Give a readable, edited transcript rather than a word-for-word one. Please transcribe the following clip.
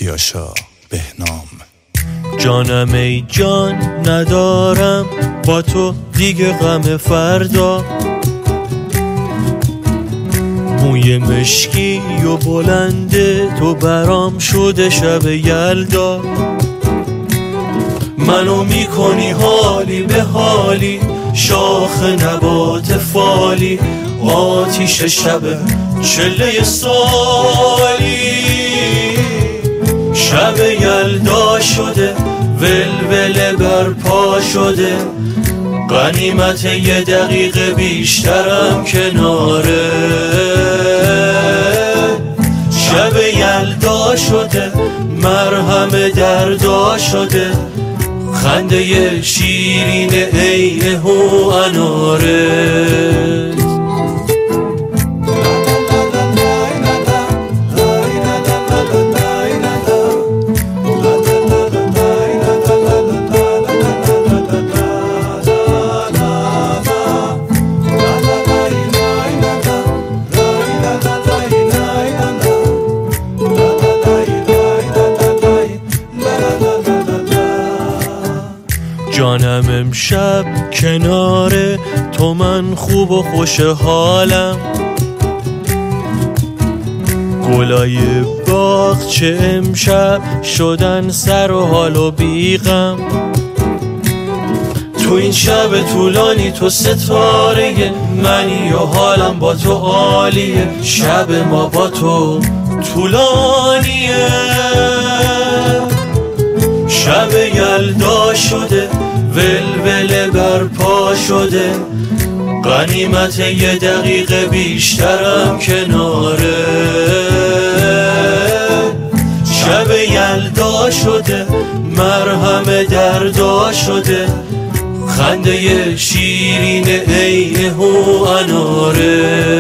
کیاشا بهنام. جانم ای جان ندارم با تو دیگه غم فردا، موی مشکی و بلنده تو برام شده شب یلدا. منو میکنی حالی به حالی، شاخ نبات فالی، آتیش شب چله سالی. شب یلدا شده ولوله برپا شده، غنیمت یه دقیقه بیشترم کناره. شب یلدا شده مرهم دردا شده، خنده شیرین عین هو اناره. جانم امشب کنار تو من خوب و خوشحالم، گلای باغ چه امشب شدن سر و حال و بیغم. تو این شب طولانی تو ستاره منی و حالم با تو عالیه، شب ما با تو طولانیه. شب یلدا شده ولوله برپا شده، غنیمت یه دقیقه بیشترم کناره. شب یلدا شده مرهم دردا شده، خنده شیرین عین هو اناره.